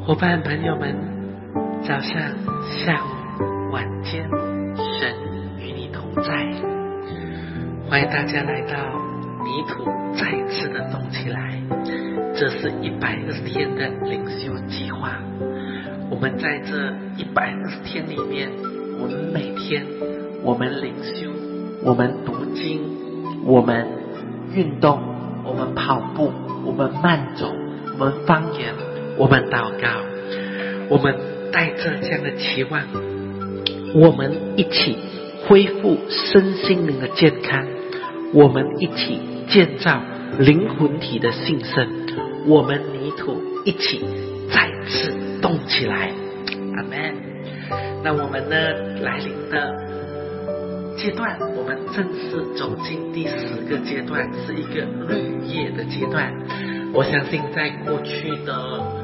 伙伴朋友们，早上、下午、晚间，神与你同在。欢迎大家来到泥土再次的动起来。这是120天的灵修计划。我们在这120天里面，我们每天，我们灵修，我们读经，我们运动，我们跑步，我们慢走，我们方言，我们祷告，我们带着这样的期望，我们一起恢复身心灵的健康，我们一起建造灵魂体的兴盛，我们泥土一起再次动起来。阿们。那我们呢来临的阶段，我们正式走进第10个阶段，是一个绿叶的阶段。我相信在过去的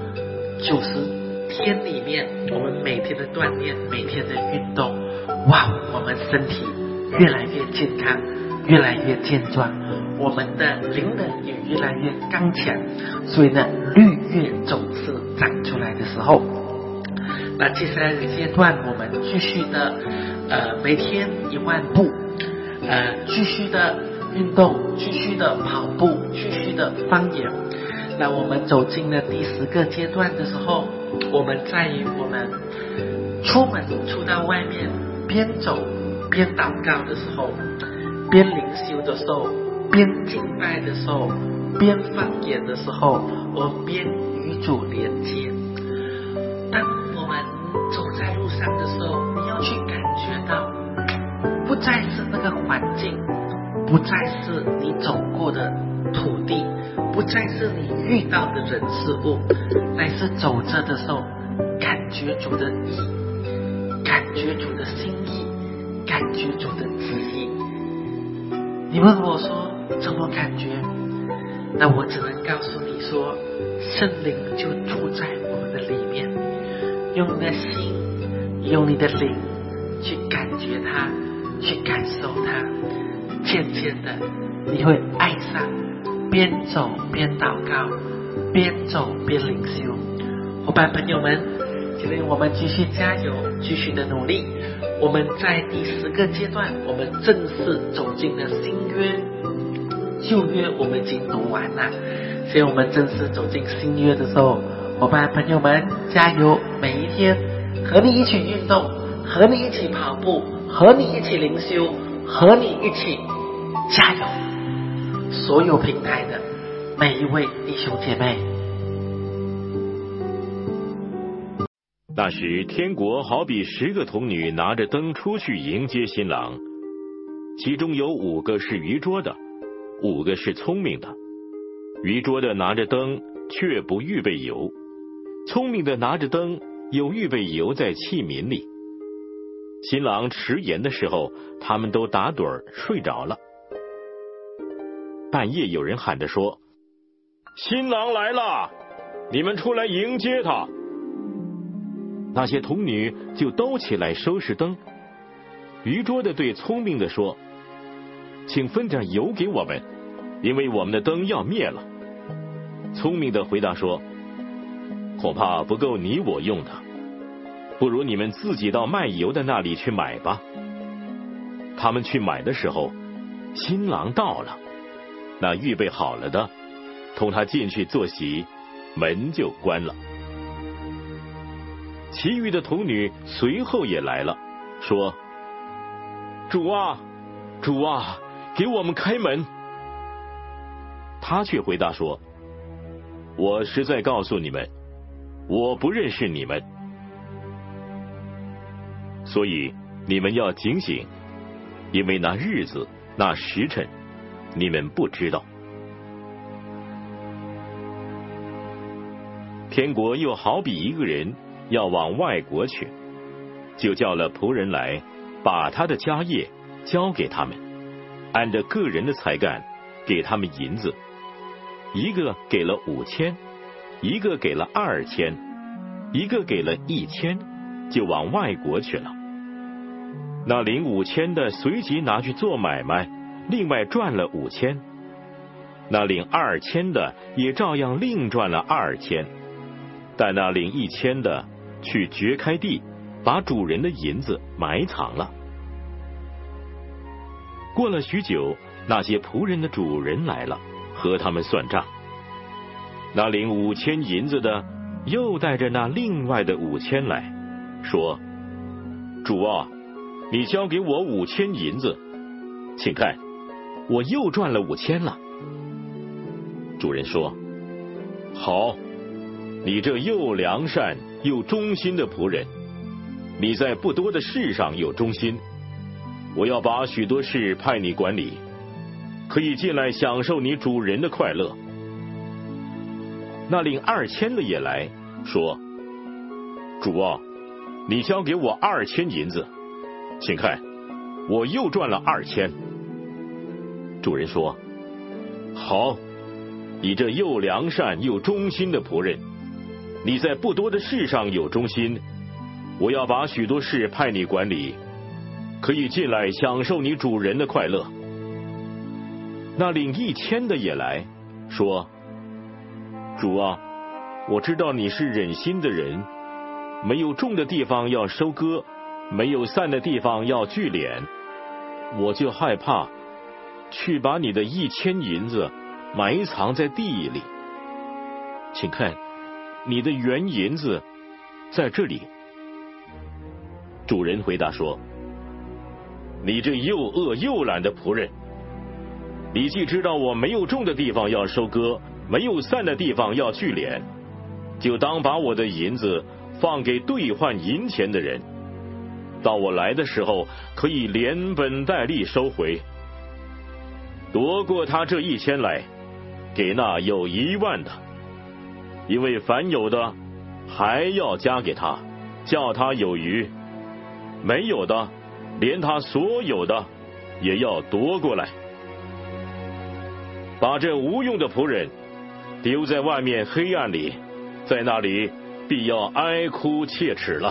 90天里面，我们每天的锻炼，每天的运动，哇，我们身体越来越健康，越来越健壮，我们的灵能也越来越刚强。所以呢，绿叶总是长出来的时候，那接下来的阶段，我们继续的每天1万步，继续的运动，继续的跑步，继续的方言。那我们走进了第10个阶段的时候，我们在于我们出到外面，边走边祷告的时候，边灵修的时候，边敬拜的时候，边方言的时候，我们边与主连接。当我们走在路上的时候，你要去感觉到，不再是那个环境，不再是你走过的土地，不再是你遇到的人事物，乃是走着的时候，感觉主的意，感觉主的心意，感觉主的旨意。你问我说怎么感觉？那我只能告诉你说，圣灵就住在我们的里面，用你的心，用你的灵去感觉它，去感受它，渐渐的你会爱上边走边祷告，边走边灵修。伙伴朋友们，今天我们继续加油，继续的努力。我们在第10个阶段，我们正式走进了新约，旧约我们已经读完了，所以我们正式走进新约的时候，伙伴朋友们加油！每一天和你一起运动，和你一起跑步，和你一起灵修，和你一起加油！所有平台的每一位弟兄姐妹。 那时天国好比10个童女拿着灯出去迎接新郎，其中有5个是愚拙的，5个是聪明的。愚拙的拿着灯却不预备油，聪明的拿着灯有预备油在器皿里。新郎迟延的时候，他们都打盹睡着了。半夜有人喊着说，新郎来了，你们出来迎接他。那些童女就都起来收拾灯。愚拙的对聪明的说，请分点油给我们，因为我们的灯要灭了。聪明的回答说，恐怕不够你我用的，不如你们自己到卖油的那里去买吧。他们去买的时候，新郎到了，那预备好了的同他进去坐席，门就关了。其余的童女随后也来了，说，主啊，主啊，给我们开门。他却回答说，我实在告诉你们，我不认识你们，所以你们要警醒，因为那日子那时辰你们不知道。天国又好比一个人要往外国去，就叫了仆人来，把他的家业交给他们，按着个人的才干给他们银子，一个给了5000，一个给了2000，一个给了1000，就往外国去了。那领5000的随即拿去做买卖，另外赚了5000。那领2000的也照样另赚了2000。 但那领1000的去掘开地，把主人的银子埋藏了。过了许久，那些仆人的主人来了，和他们算账。那领5000银子的又带着那另外的5000来，说：主啊，你交给我5000银子，请看，我又赚了5000了。主人说：好，你这又良善又忠心的仆人，你在不多的事上有忠心，我要把许多事派你管理，可以进来享受你主人的快乐。那领2000的也来，说：主啊，你交给我2000银子，请看，我又赚了2000。主人说：好，你这又良善又忠心的仆人，你在不多的事上有忠心，我要把许多事派你管理，可以进来享受你主人的快乐。那领1000的也来，说：主啊，我知道你是忍心的人，没有种的地方要收割，没有散的地方要聚敛，我就害怕，去把你的1000银子埋藏在地里。请看，你的原银子在这里。主人回答说：你这又恶又懒的仆人，你既知道我没有种的地方要收割，没有散的地方要聚敛，就当把我的银子放给兑换银钱的人，到我来的时候可以连本带利收回。夺过他这1000来，给那有10000的，因为凡有的还要加给他，叫他有余；没有的，连他所有的也要夺过来。把这无用的仆人丢在外面黑暗里，在那里必要哀哭切齿了。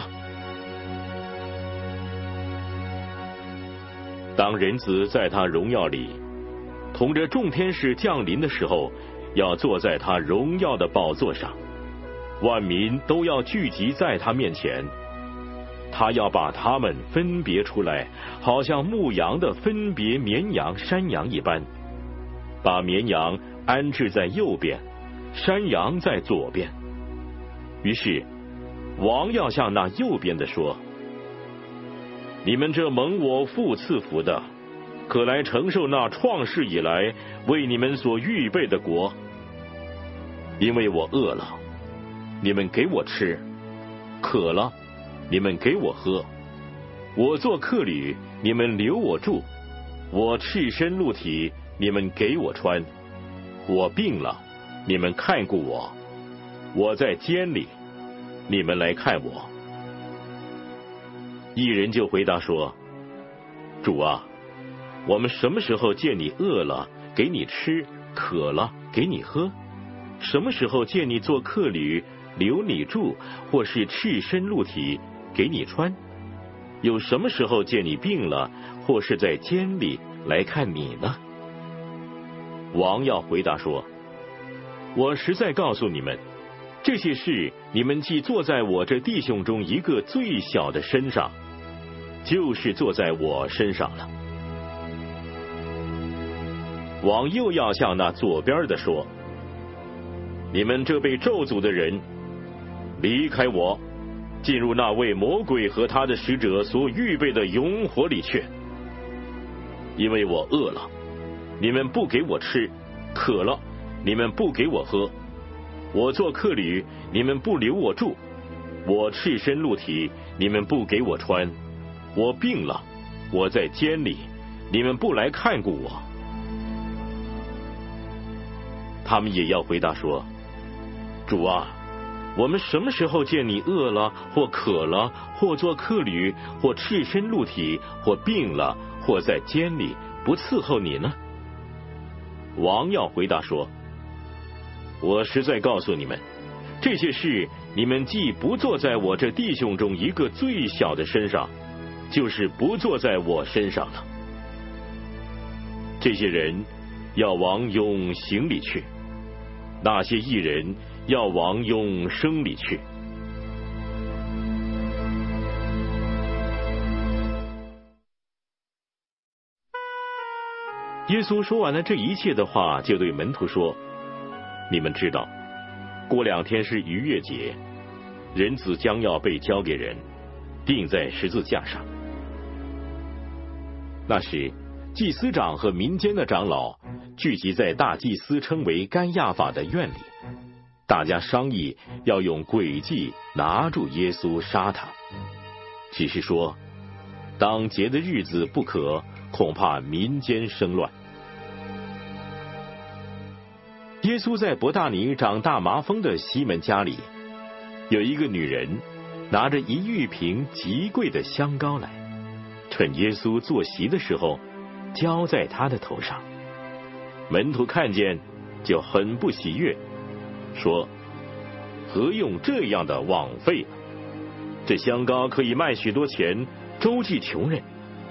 当人子在他荣耀里同着众天使降临的时候，要坐在他荣耀的宝座上，万民都要聚集在他面前。他要把他们分别出来，好像牧羊的分别绵羊山羊一般，把绵羊安置在右边，山羊在左边。于是王要向那右边的说：你们这蒙我父赐福的，可来承受那创世以来为你们所预备的国。因为我饿了，你们给我吃；渴了，你们给我喝；我做客旅，你们留我住；我赤身露体，你们给我穿；我病了，你们看顾我；我在监里，你们来看我。一人就回答说：主啊，我们什么时候见你饿了，给你吃；渴了，给你喝？什么时候见你做客旅，留你住，或是赤身露体，给你穿？有什么时候见你病了，或是在监里来看你呢？王要回答说：我实在告诉你们，这些事你们既坐在我这弟兄中一个最小的身上，就是坐在我身上了。王又要向那左边的说：你们这被咒诅的人，离开我，进入那位魔鬼和他的使者所预备的永火里去。因为我饿了，你们不给我吃；渴了，你们不给我喝；我做客旅，你们不留我住；我赤身露体，你们不给我穿；我病了，我在监里，你们不来看顾我。他们也要回答说：主啊，我们什么时候见你饿了，或渴了，或做客旅，或赤身露体，或病了，或在监里，不伺候你呢？王要回答说：我实在告诉你们，这些事你们既不坐在我这弟兄中一个最小的身上，就是不坐在我身上了。这些人要往永刑里去，那些义人要往永生里去。耶稣说完了这一切的话，就对门徒说：你们知道，过2天是逾越节，人子将要被交给人，钉在十字架上。那时，祭司长和民间的长老聚集在大祭司称为该亚法的院里，大家商议要用诡计拿住耶稣杀他，只是说当节的日子不可，恐怕民间生乱。耶稣在伯大尼长大麻风的西门家里，有一个女人拿着1玉瓶极贵的香膏来，趁耶稣坐席的时候浇在他的头上。门徒看见就很不喜悦，说：何用这样的枉费呢？这香膏可以卖许多钱，周济穷人。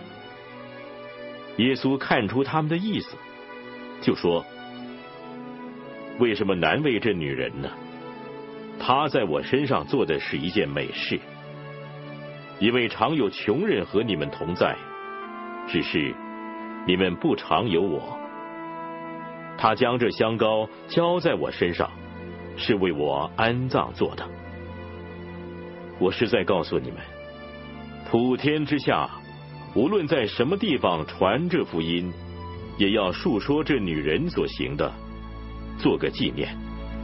耶稣看出他们的意思，就说：为什么难为这女人呢？她在我身上做的是一件美事，因为常有穷人和你们同在，只是你们不常有我。她将这香膏浇在我身上，是为我安葬做的。我实在告诉你们，普天之下，无论在什么地方传这福音，也要述说这女人所行的，做个纪念。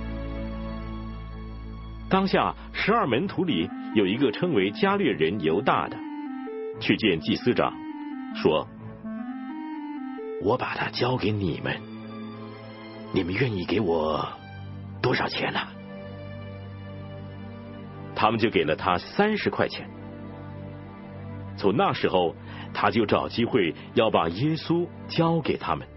当下12门徒里有一个称为加略人犹大的，去见祭司长，说：我把他交给你们，你们愿意给我多少钱呢？他们就给了他30块钱。从那时候，他就找机会要把耶稣交给他们。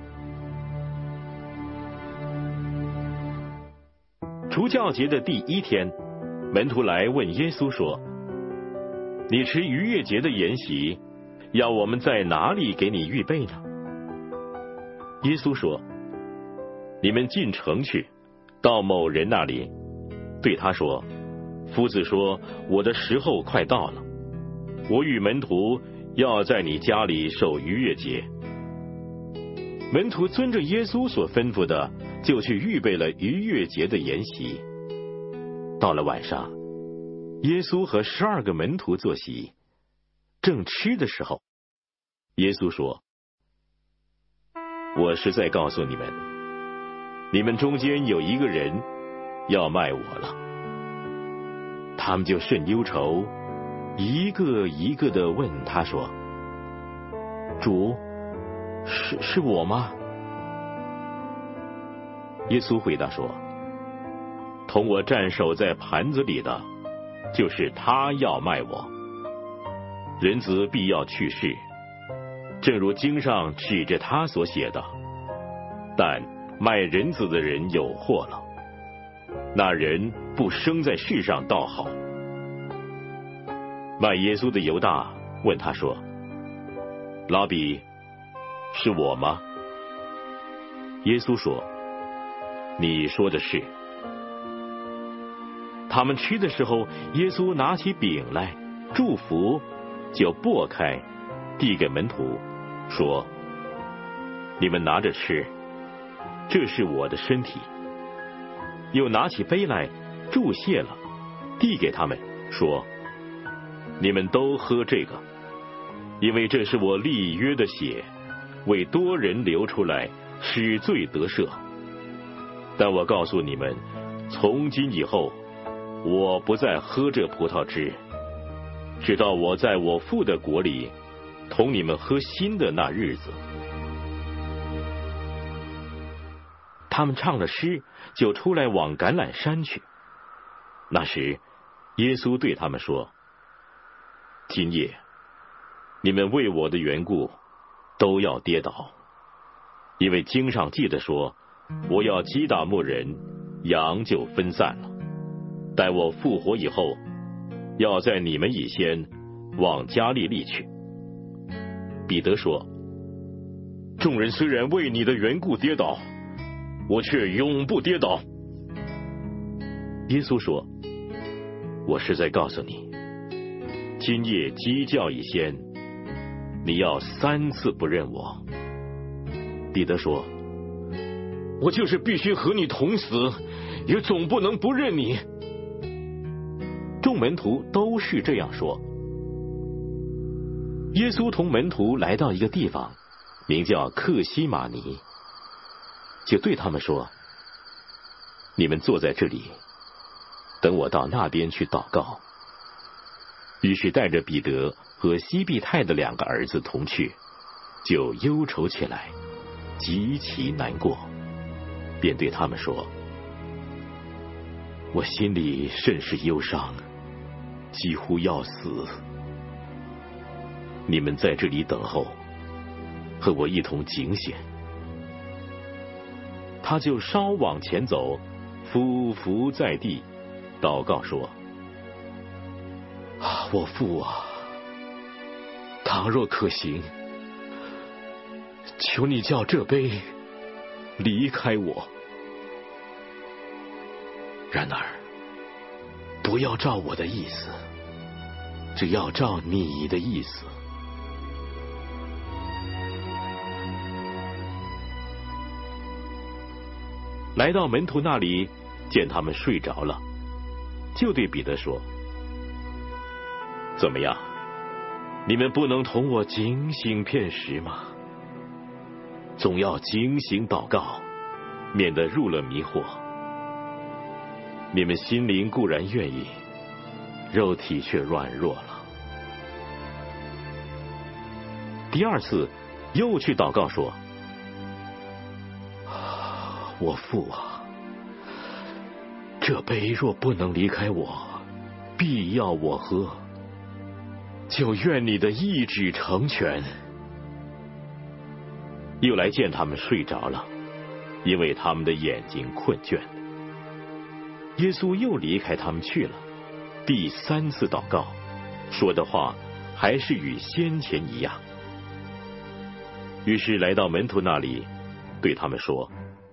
除酵节的第1天，门徒来问耶稣说：你吃逾越节的筵席，要我们在哪里给你预备呢？耶稣说：你们进城去，到某人那里，对他说：夫子说，我的时候快到了，我与门徒要在你家里守逾越节。门徒遵着耶稣所吩咐的，就去预备了逾越节的筵席。到了晚上，耶稣和12个门徒坐席，正吃的时候，耶稣说：我实在告诉你们，你们中间有一个人要卖我了。他们就甚忧愁，一个一个的问他说：主，是我吗？耶稣回答说：同我蘸手在盘子里的，就是他要卖我。人子必要去世，正如经上指着他所写的。但卖人子的人有祸了，那人不生在世上倒好。卖耶稣的犹大问他说：拉比，是我吗？耶稣说：你说的是。他们吃的时候，耶稣拿起饼来，祝福，就擘开，递给门徒，说：你们拿着吃，这是我的身体。又拿起杯来，祝谢了，递给他们，说：你们都喝这个，因为这是我立约的血，为多人流出来，使罪得赦。但我告诉你们，从今以后，我不再喝这葡萄汁，直到我在我父的国里同你们喝新的那日子。他们唱了诗，就出来往橄榄山去。那时，耶稣对他们说：今夜你们为我的缘故都要跌倒，因为经上记得说，我要击打牧人，羊就分散了。待我复活以后，要在你们以先往加利利去。彼得说：众人虽然为你的缘故跌倒，我却永不跌倒。 耶稣说：我实在告诉你，今夜鸡叫以先，你要3次不认我。彼得说：我就是必须和你同死，也总不能不认你。众门徒都是这样说。耶稣同门徒来到一个地方，名叫客西马尼，就对他们说：你们坐在这里，等我到那边去祷告。于是带着彼得和西庇太的2个儿子同去，就忧愁起来，极其难过，便对他们说：我心里甚是忧伤，几乎要死。你们在这里等候，和我一同警醒。他就稍往前走，俯伏在地，祷告说：我父啊，倘若可行，求你叫这杯离开我。然而不要照我的意思，只要照你的意思。来到门徒那里，见他们睡着了，就对彼得说：怎么样，你们不能同我警醒片时吗？总要警醒祷告，免得入了迷惑。你们心灵固然愿意，肉体却软弱了。第2次又去祷告说：我父啊，这杯若不能离开我，必要我喝，就愿你的意志成全。又来见他们睡着了，因为他们的眼睛困倦。耶稣又离开他们去了，第3次祷告，说的话还是与先前一样。于是来到门徒那里，对他们说：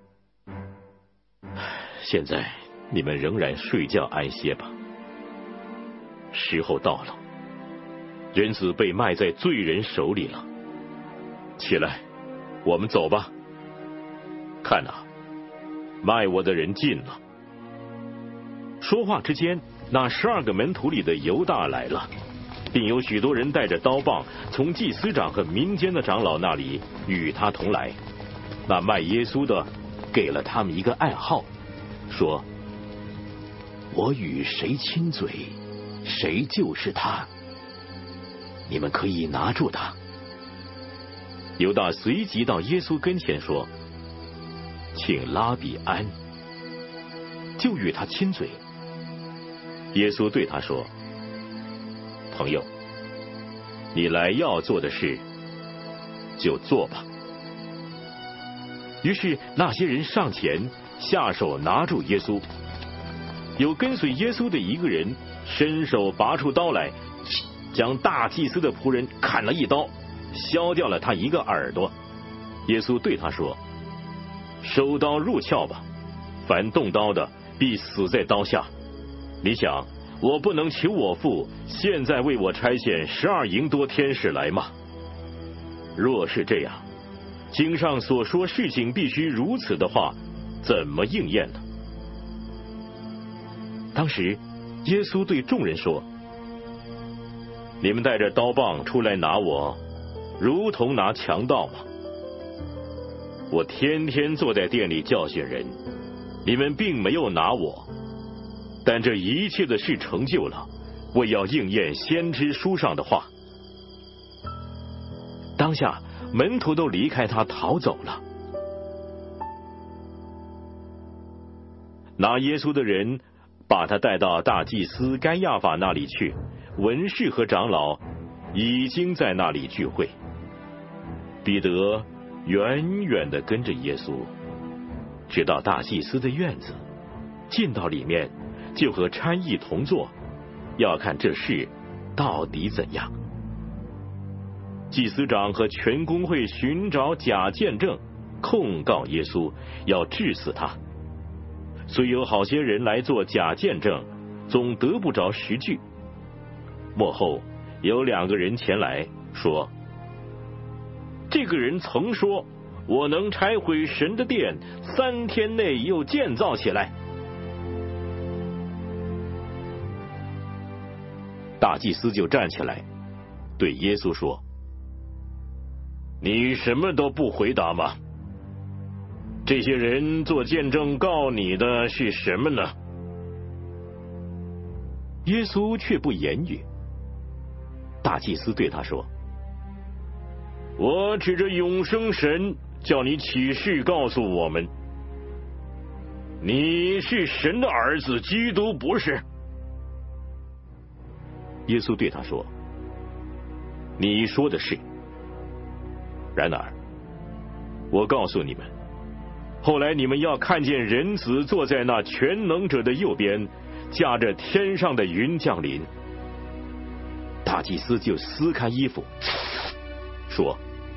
现在你们仍然睡觉安歇吧，时候到了，人子被卖在罪人手里了。起来，我们走吧。看哪，卖我的人近了。说话之间，那12个门徒里的犹大来了，并有许多人带着刀棒从祭司长和民间的长老那里与他同来。那卖耶稣的给了他们一个暗号，说：我与谁亲嘴，谁就是他，你们可以拿住他。犹大随即到耶稣跟前说：请拉比安，就与他亲嘴。耶稣对他说：朋友，你来要做的事就做吧。于是那些人上前下手拿住耶稣。有跟随耶稣的一个人伸手拔出刀来，将大祭司的仆人砍了一刀，削掉了他一个耳朵。耶稣对他说：收刀入鞘吧，凡动刀的必死在刀下。你想，我不能求我父现在为我差遣12营多天使来吗？若是这样，经上所说事情必须如此的话，怎么应验呢？当时耶稣对众人说：你们带着刀棒出来拿我，如同拿强盗吗？我天天坐在店里教训人，你们并没有拿我，但这一切的事成就了，为要应验先知书上的话。当下门徒都离开他逃走了。拿耶稣的人把他带到大祭司该亚法那里去，文士和长老已经在那里聚会。彼得远远地跟着耶稣，直到大祭司的院子，进到里面，就和参议同坐，要看这事到底怎样。祭司长和全公会寻找假见证，控告耶稣，要治死他。 虽有好些人来做假见证，总得不着实据。末后有2个人前来说，这个人曾说，我能拆毁神的殿，3天内又建造起来。大祭司就站起来对耶稣说，你什么都不回答吗？这些人做见证告你的是什么呢？耶稣却不言语。大祭司对他说，我指着永生神叫你起誓告诉我们，你是神的儿子，基督不是？耶稣对他说，你说的是。然而我告诉你们，后来你们要看见人子坐在那全能者的右边，驾着天上的云降临。大祭司就撕开衣服说，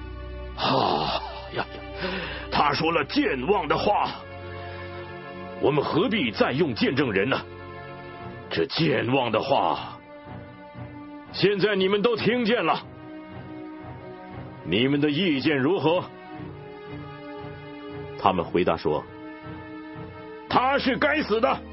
呀，他说了健忘的话，我们何必再用见证人呢？这健忘的话现在你们都听见了，你们的意见如何？他们回答说，他是该死的。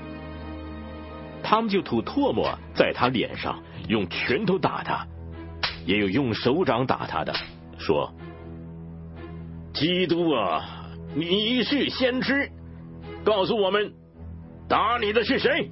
他们就吐唾沫在他脸上，用拳头打他，也有用手掌打他的，说，基督啊，你是先知，告诉我们，打你的是谁？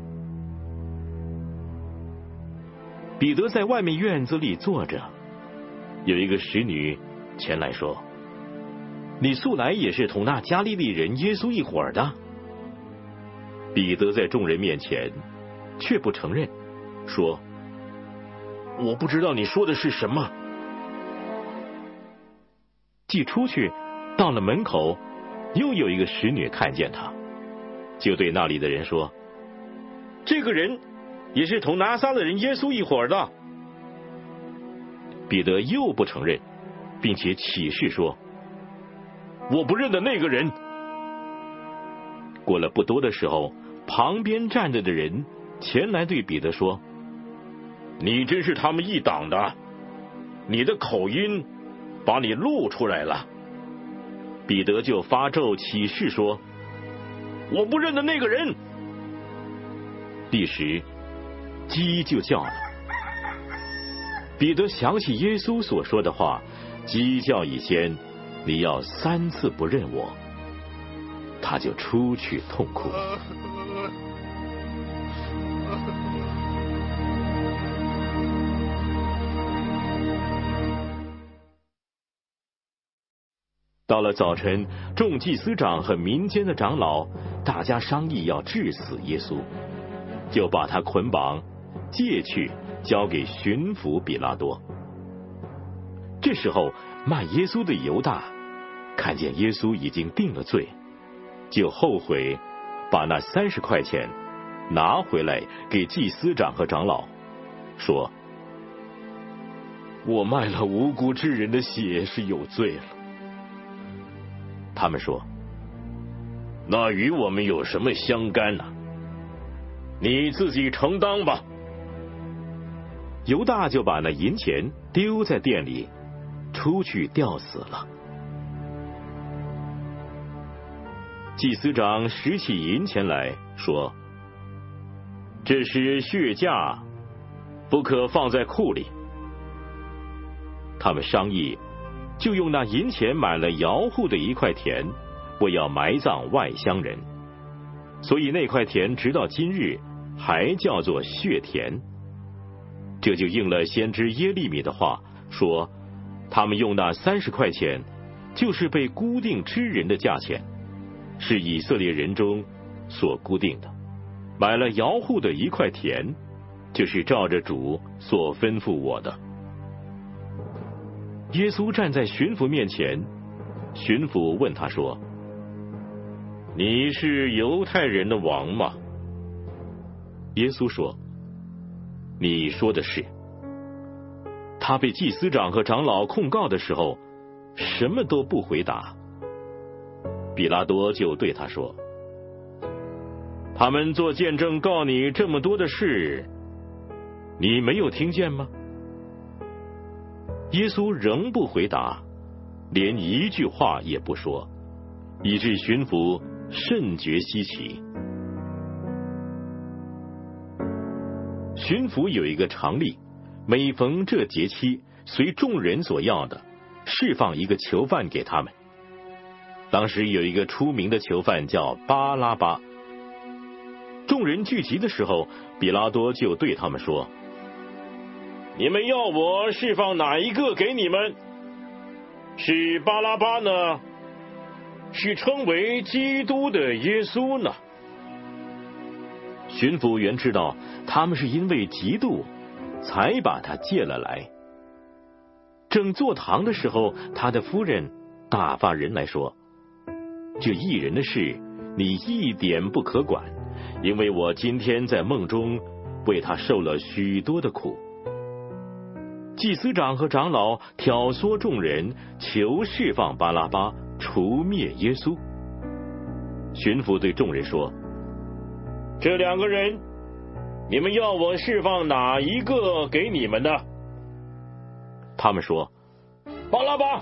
彼得在外面院子里坐着，有一个使女前来说，你素来也是同那加利利人耶稣一伙儿的。彼得在众人面前却不承认，说，我不知道你说的是什么。既出去到了门口，又有一个使女看见他，就对那里的人说，这个人也是同拿撒勒人耶稣一伙儿的。彼得又不承认，并且起誓说，我不认得那个人。过了不多的时候，旁边站着的人前来对彼得说，你真是他们一党的，你的口音把你露出来了。彼得就发咒起誓说，我不认得那个人。第时鸡就叫了。彼得想起耶稣所说的话，鸡叫以先，你要3次不认我。他就出去痛哭。到了早晨，众祭司长和民间的长老，大家商议要治死耶稣，就把他捆绑，借去交给巡抚比拉多。这时候卖耶稣的犹大看见耶稣已经定了罪，就后悔，把那30块钱拿回来给祭司长和长老，说，我卖了无辜之人的血是有罪了。他们说，那与我们有什么相干呢？你自己承当吧。犹大就把那银钱丢在店里，出去吊死了。祭司长拾起银钱来说，这是血价，不可放在库里。他们商议，就用那银钱买了窑户的一块田，为要埋葬外乡人，所以那块田直到今日还叫做血田。这就应了先知耶利米的话，说他们用那30块钱，就是被固定之人的价钱，是以色列人中所固定的，买了窑户的一块田，就是照着主所吩咐我的。耶稣站在巡抚面前，巡抚问他说，你是犹太人的王吗？耶稣说，你说的是。他被祭司长和长老控告的时候，什么都不回答。比拉多就对他说， 他们做见证告你这么多的事，你没有听见吗？耶稣仍不回答，连一句话也不说，以致巡抚甚觉稀奇。巡抚有一个常例，每逢这节期，随众人所要的，释放一个囚犯给他们。当时有一个出名的囚犯叫巴拉巴。众人聚集的时候，比拉多就对他们说：你们要我释放哪一个给你们？是巴拉巴呢？是称为基督的耶稣呢？巡抚原知道他们是因为嫉妒，才把他借了来。正坐堂的时候，他的夫人打发人来说：这一人的事，你一点不可管，因为我今天在梦中为他受了许多的苦。祭司长和长老挑唆众人，求释放巴拉巴，除灭耶稣。巡抚对众人说：这两个人，你们要我释放哪一个给你们呢？他们说：巴拉巴。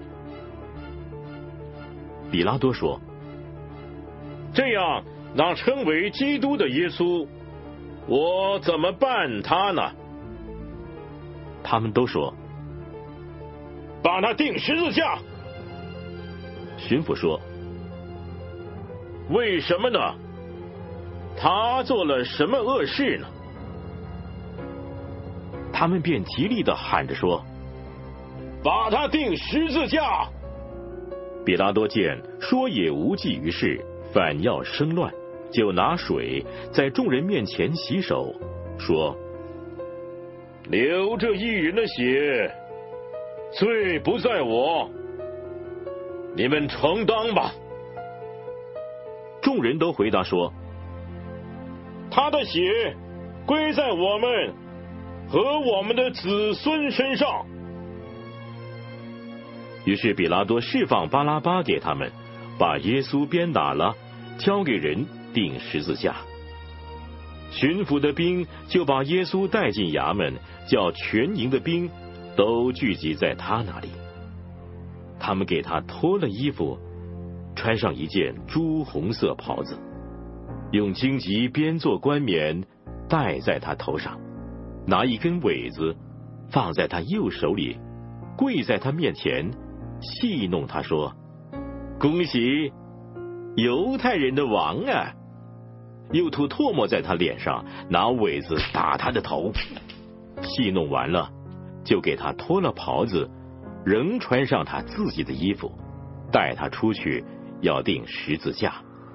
比拉多说：这样，那称为基督的耶稣，我怎么办他呢？他们都说：把他钉十字架。巡抚说：为什么呢？他做了什么恶事呢？他们便极力地喊着说：把他钉十字架。比拉多见说也无济于事，反要生乱，就拿水在众人面前洗手，说：流这一人的血，罪不在我，你们承当吧。众人都回答说：他的血归在我们和我们的子孙身上。于是比拉多释放巴拉巴给他们，把耶稣鞭打了，交给人钉十字架。巡抚的兵就把耶稣带进衙门，叫全营的兵都聚集在他那里。他们给他脱了衣服，穿上一件朱红色袍子，用荆棘编作冠冕戴在他头上，拿一根苇子放在他右手里，跪在他面前，戏弄他说：恭喜犹太人的王啊！又吐唾沫在他脸上，拿苇子打他的头。戏弄完了，就给他脱了袍子，仍穿上他自己的衣服，带他出去，要钉十字架。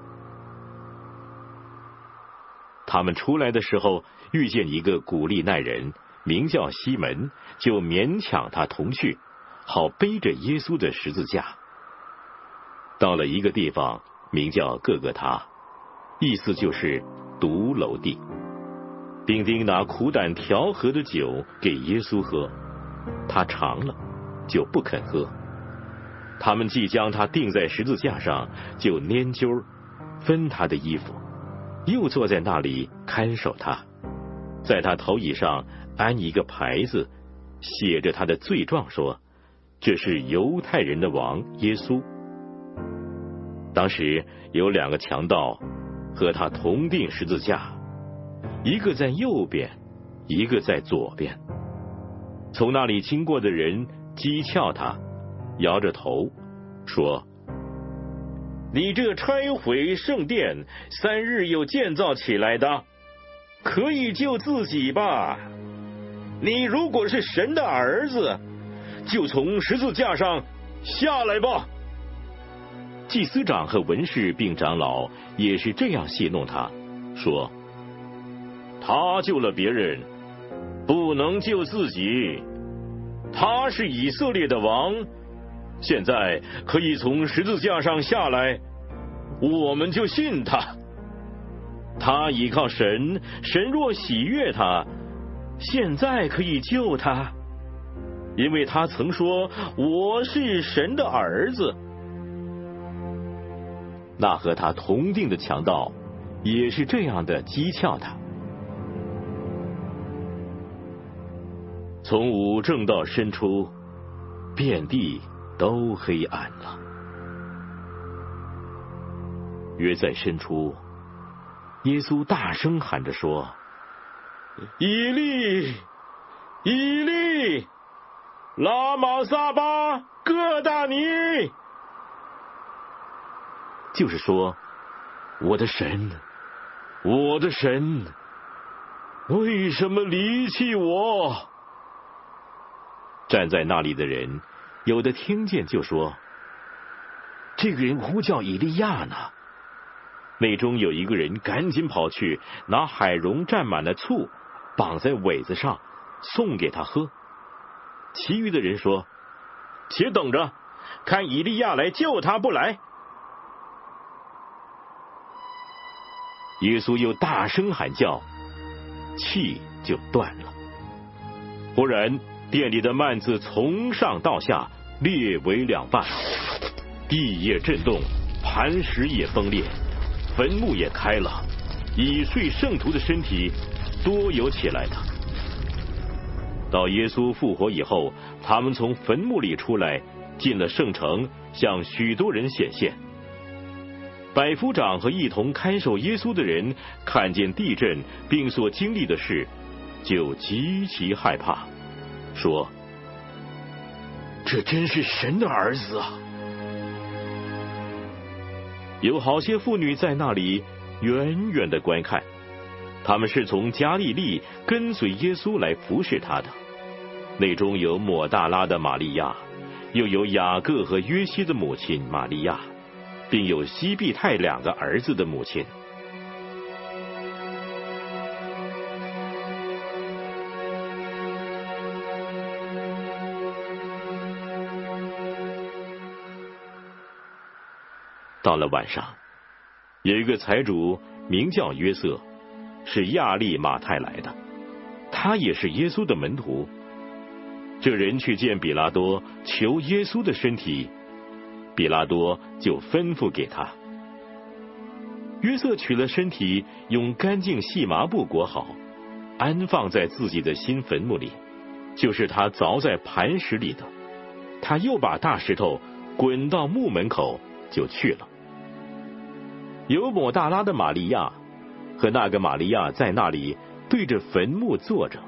他们出来的时候，遇见一个古利奈人，名叫西门，就勉强他同去，好背着耶稣的十字架。到了一个地方，名叫各个他，意思就是独楼地。兵丁拿苦胆调和的酒给耶稣喝，他尝了，就不肯喝。他们既将他钉在十字架上，就拈阄分他的衣服，又坐在那里看守他，在他头椅上安一个牌子，写着他的罪状，说：这是犹太人的王耶稣。当时有两个强盗和他同钉十字架，一个在右边，一个在左边。从那里经过的人讥诮他，摇着头说：你这拆毁圣殿3日又建造起来的，可以救自己吧。你如果是神的儿子，就从十字架上下来吧。祭司长和文士并长老也是这样戏弄他，说：他救了别人，不能救自己。他是以色列的王，现在可以从十字架上下来，我们就信他。他倚靠神，神若喜悦他，现在可以救他，因为他曾说：我是神的儿子。那和他同定的强盗也是这样的讥诮他。从午正到申初，遍地都黑暗了。约在申初，耶稣大声喊着说：“以利，以利，拉玛撒巴各大尼。”就是说，我的神，我的神，为什么离弃我？站在那里的人，有的听见就说：“这个人呼叫以利亚呢。”内中有一个人赶紧跑去，拿海蓉蘸满了醋，绑在苇子上，送给他喝。其余的人说：“且等着，看以利亚来救他不来。”耶稣又大声喊叫，气就断了。忽然殿里的幔子从上到下裂为两半，地也震动，磐石也崩裂，坟墓也开了，已睡圣徒的身体多有起来的。到耶稣复活以后，他们从坟墓里出来，进了圣城，向许多人显现。百夫长和一同看守耶稣的人看见地震并所经历的事，就极其害怕，说：“这真是神的儿子啊！”有好些妇女在那里远远的观看，他们是从加利利跟随耶稣来服侍他的。内中有抹大拉的玛利亚，又有雅各和约西的母亲玛利亚，并有西庇太两个儿子的母亲。到了晚上，有一个财主名叫约瑟，是亚利马太来的，他也是耶稣的门徒。这人去见比拉多，求耶稣的身体，比拉多就吩咐给他。约瑟取了身体，用干净细麻布裹好，安放在自己的新坟墓里，就是他凿在磐石里的。他又把大石头滚到墓门口，就去了。有抹大拉的玛利亚和那个玛利亚在那里对着坟墓坐着。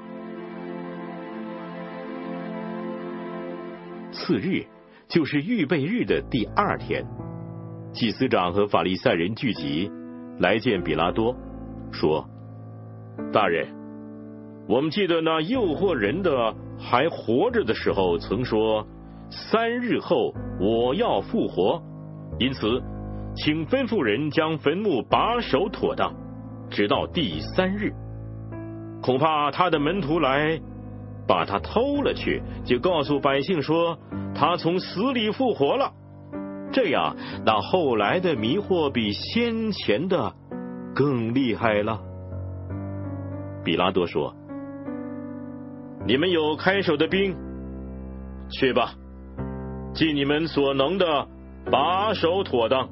次日，就是预备日的第二天，祭司长和法利赛人聚集，来见比拉多，说：“大人，我们记得那诱惑人的还活着的时候，曾说3日后我要复活，因此请吩咐人将坟墓把守妥当，直到第3日。恐怕他的门徒来把他偷了去，就告诉百姓说他从死里复活了。这样，那后来的迷惑比先前的更厉害了。”比拉多说：“你们有看守的兵，去吧，尽你们所能的把守妥当。”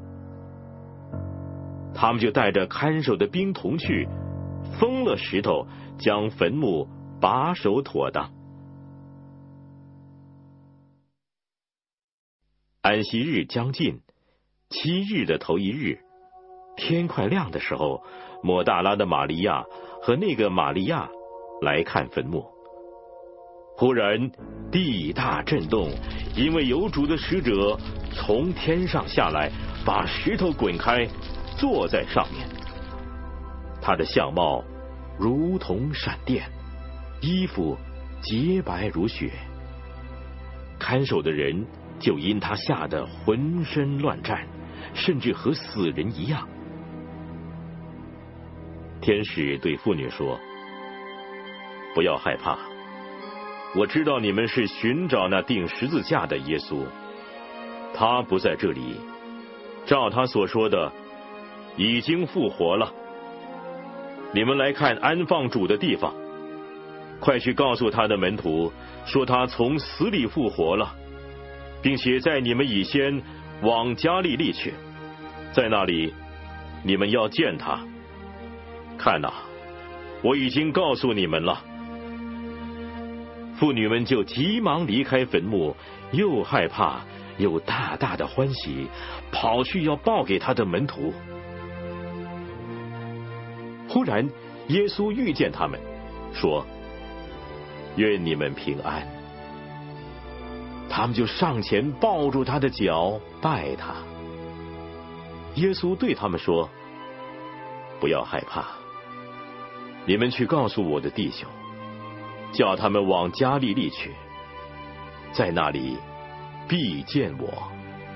他们就带着看守的兵同去，封了石头，将坟墓把守妥当。安息日将近，7日的头一日，天快亮的时候，抹大拉的玛利亚和那个玛利亚来看坟墓。忽然地大震动，因为有主的使者从天上下来，把石头滚开，坐在上面。他的相貌如同闪电，衣服洁白如雪。看守的人就因他吓得浑身乱颤，甚至和死人一样。天使对妇女说：“不要害怕，我知道你们是寻找那钉十字架的耶稣，他不在这里，照他所说的，已经复活了。你们来看安放主的地方，快去告诉他的门徒，说他从死里复活了，并且在你们以先往加利利去，在那里你们要见他， 看哪，我已经告诉你们了。妇女们就急忙离开坟墓，又害怕又大大的欢喜，跑去要报给他的门徒。忽然耶稣遇见他们，说：愿你们平安。他们就上前抱住他的脚，拜他。耶稣对他们说：不要害怕，你们去告诉我的弟兄，叫他们往加利利去，在那里必见我。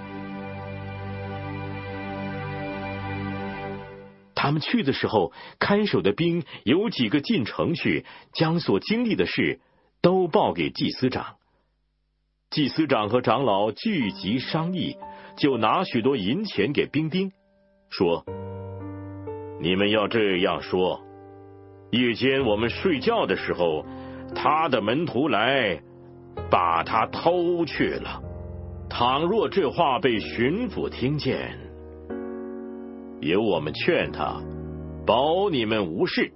他们去的时候，看守的兵有几个进城去，将所经历的事都报给祭司长。祭司长和长老聚集商议，就拿许多银钱给兵丁，说：你们要这样说，夜间我们睡觉的时候，他的门徒来把他偷去了。倘若这话被巡抚听见，由我们劝他，保你们无事。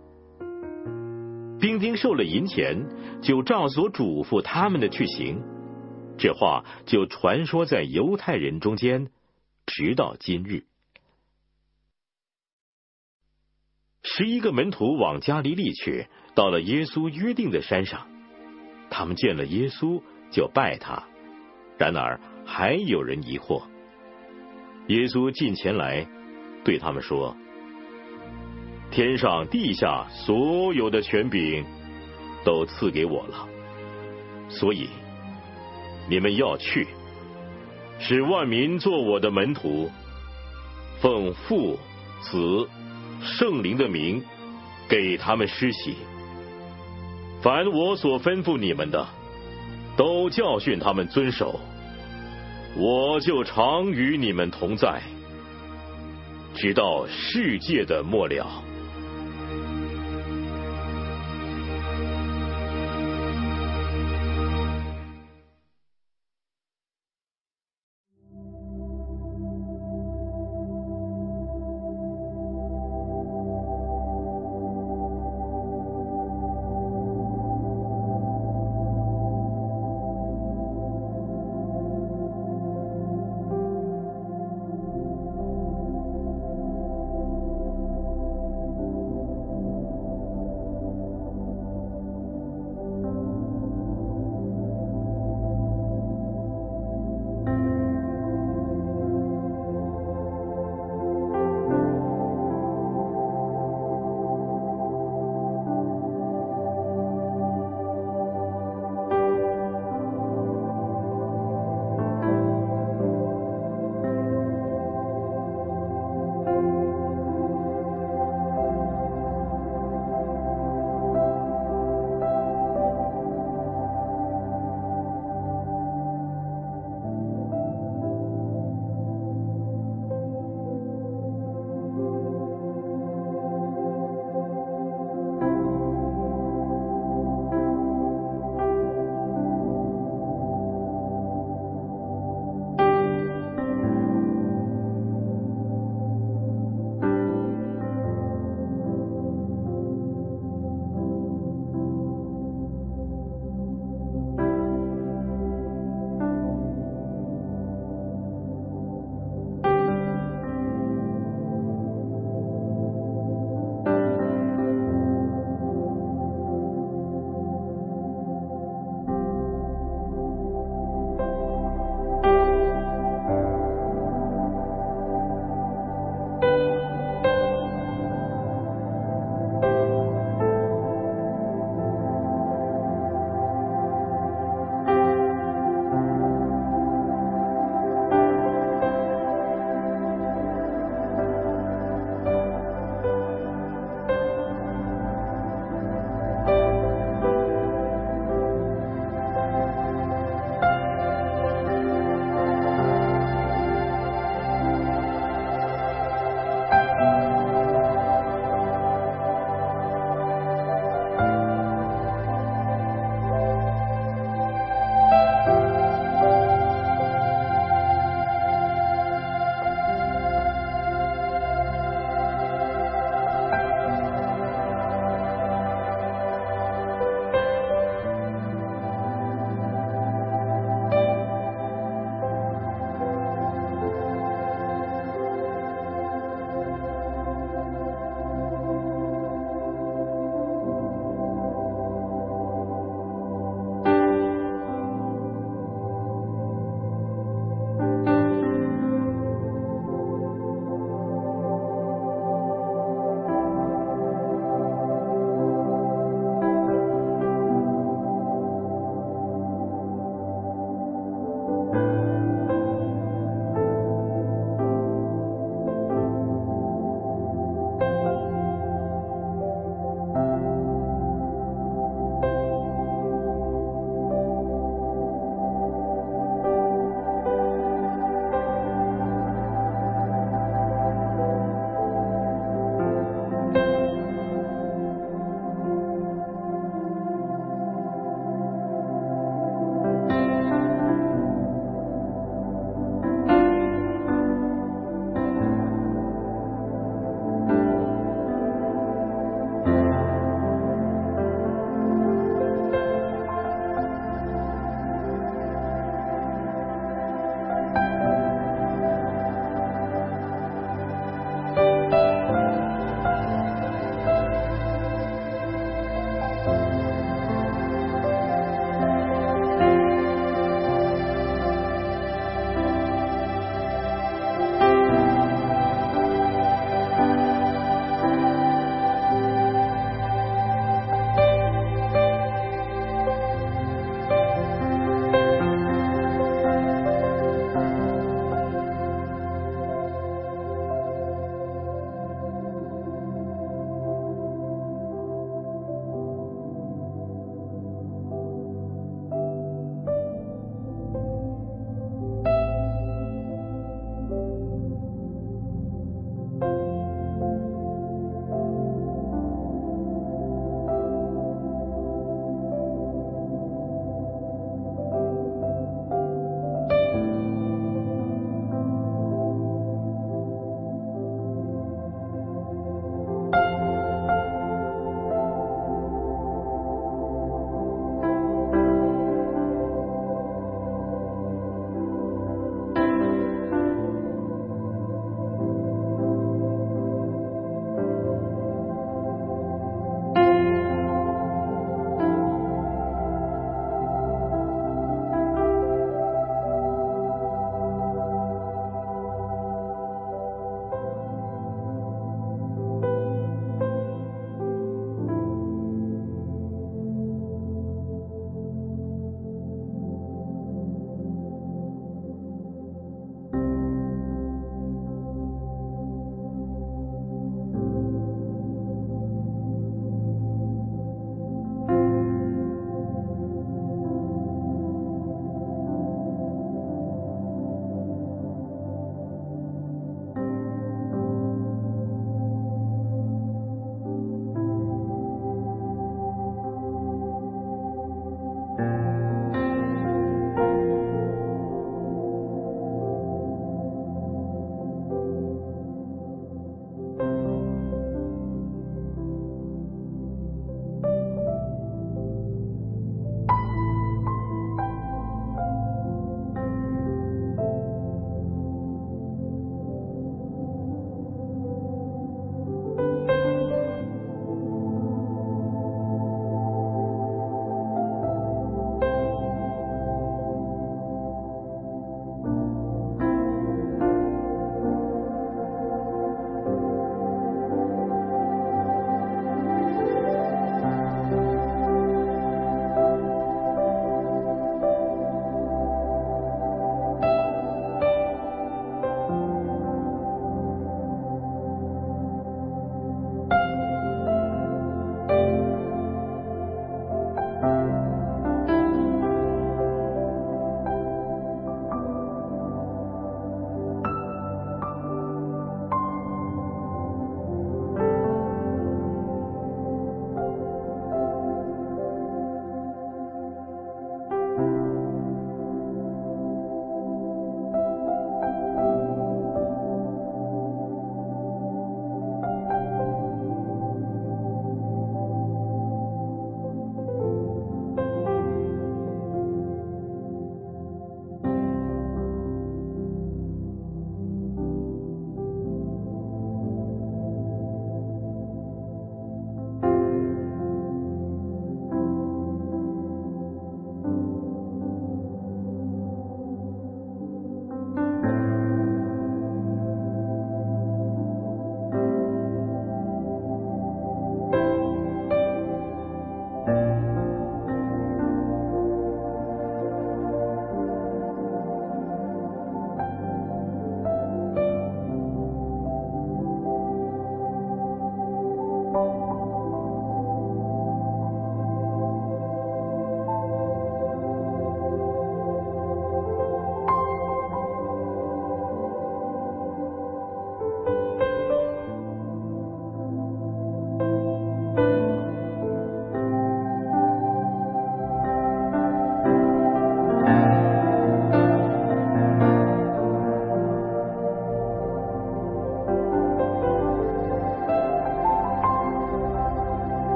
兵丁受了银钱，就照所嘱咐他们的去行。这话就传说在犹太人中间，直到今日。11个门徒往加利利去，到了耶稣约定的山上。他们见了耶稣，就拜他。然而还有人疑惑。耶稣近前来，对他们说：天上地下所有的权柄都赐给我了，所以你们要去，使万民做我的门徒，奉父、子、圣灵的名给他们施洗。凡我所吩咐你们的，都教训他们遵守。我就常与你们同在，直到世界的末了。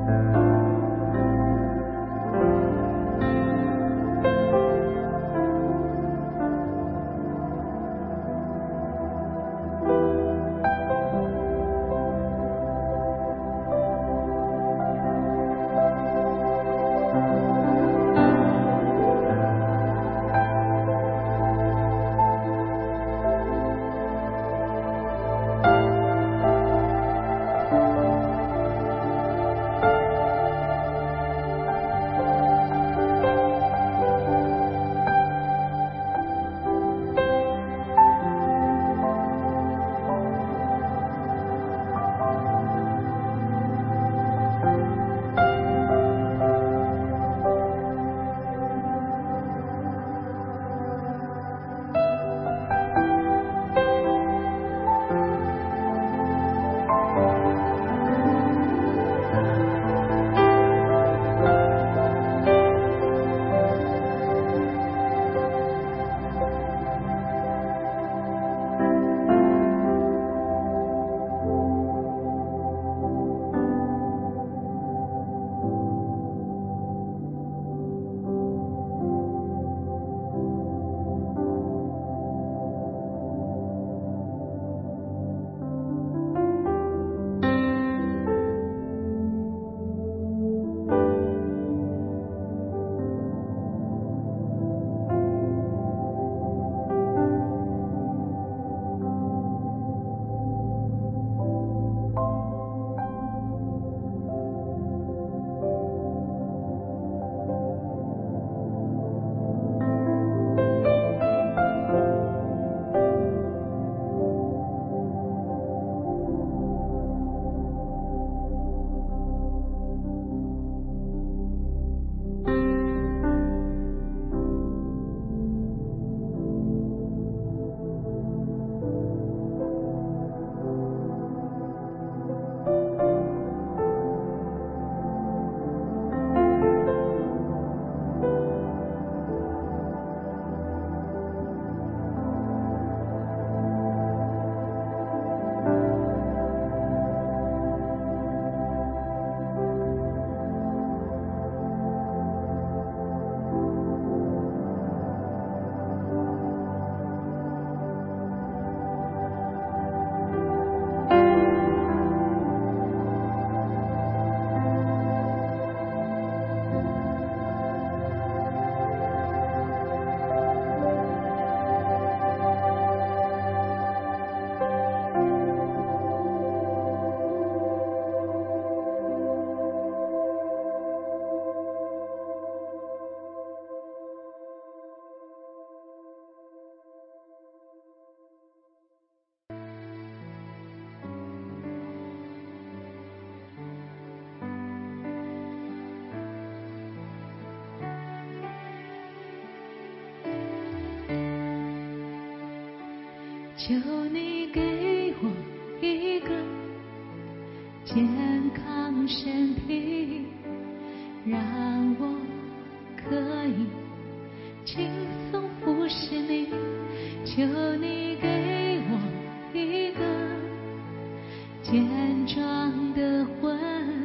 求你给我一个健康身体，让我可以轻松服侍你。求你给我一个健壮的魂，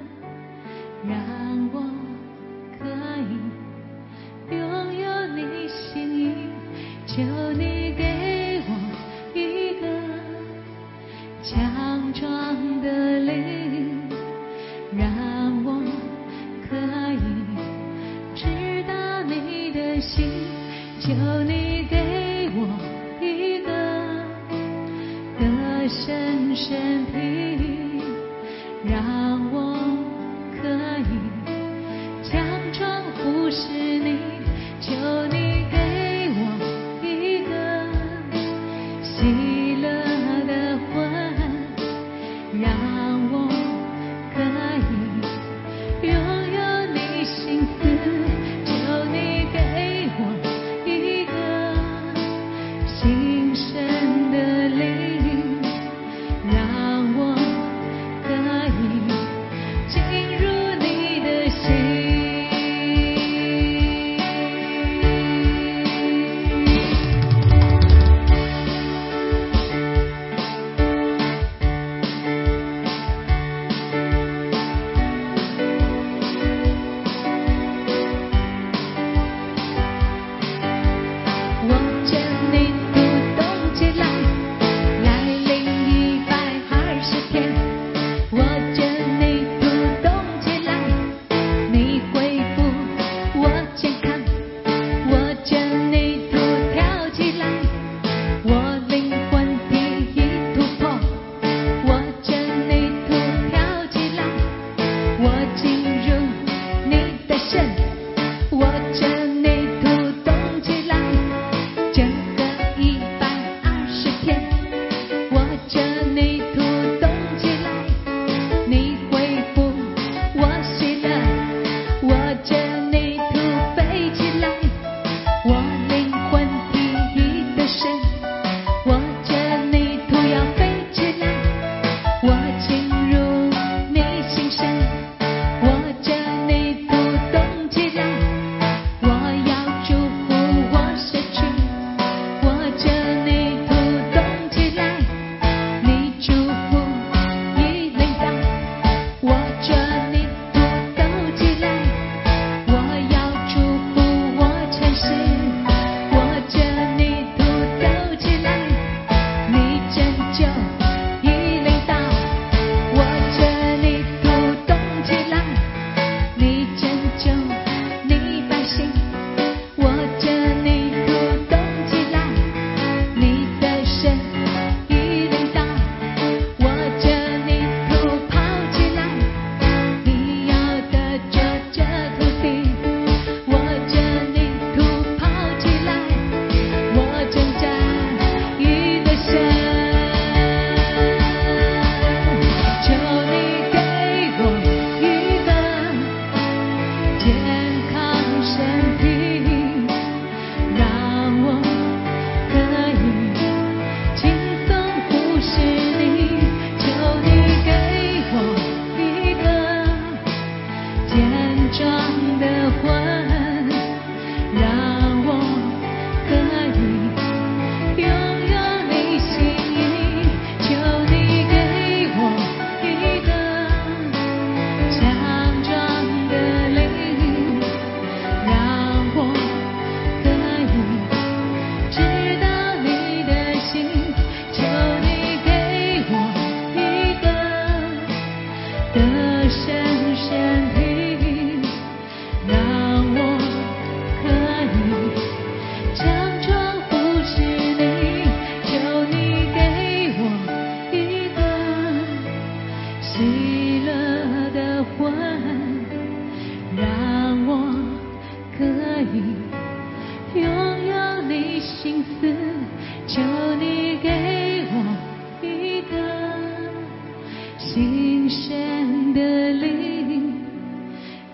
让我可以拥有你心意。求你给我一个强壮的灵，让我可以知道你的心。求你给我一个得胜身体，让我可以强壮服侍你。求你给我一个喜乐的魂，让我可以拥有你心思。求你给我一个新生的灵，让我可以进入你的心。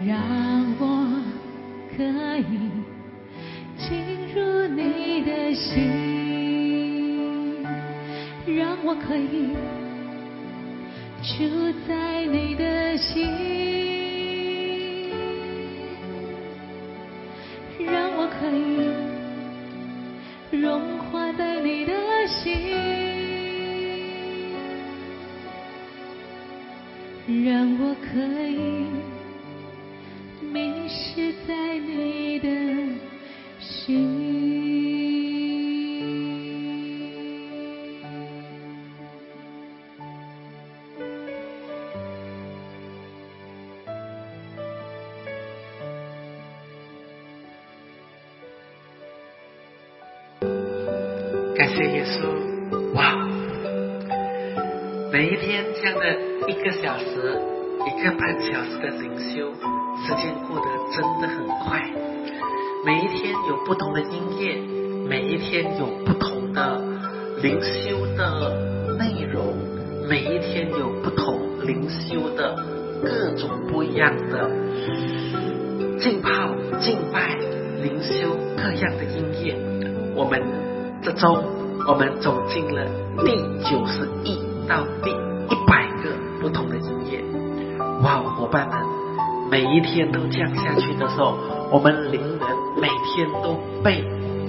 让我可以进入你的心，让我可以住在你的心，让我可以融化在你的心，让我可以迷失在你的心。 感谢耶稣，哇！每一天这样的1个小时、1个半小时的灵修，时间过得真的很快。每一天有不同的音乐，每一天有不同的灵修的内容，每一天有不同灵修的各种不一样的浸泡、敬拜、灵修各样的音乐。我们这周我们走进了第91到第100个不同的音乐。哇，伙伴们，每一天都这样下去的时候，我们灵人每天都被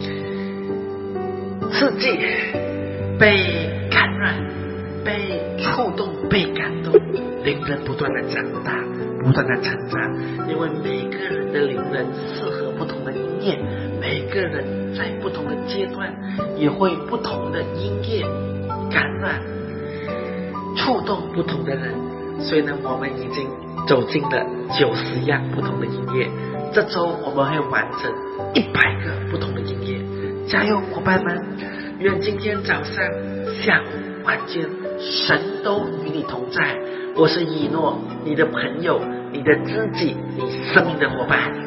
刺激、被感染、被触动、被感动，灵人不断的长大，不断的成长。因为每个人的灵人适合不同的音乐，每个人在不同的阶段也会不同的音乐感染、触动不同的人。所以呢，我们已经走进了90样不同的音乐。这周我们会完成100个不同的音乐。加油，伙伴们！愿今天早上、下午、晚间，神都与你同在。我是以诺，你的朋友，你的知己，你生命的伙伴。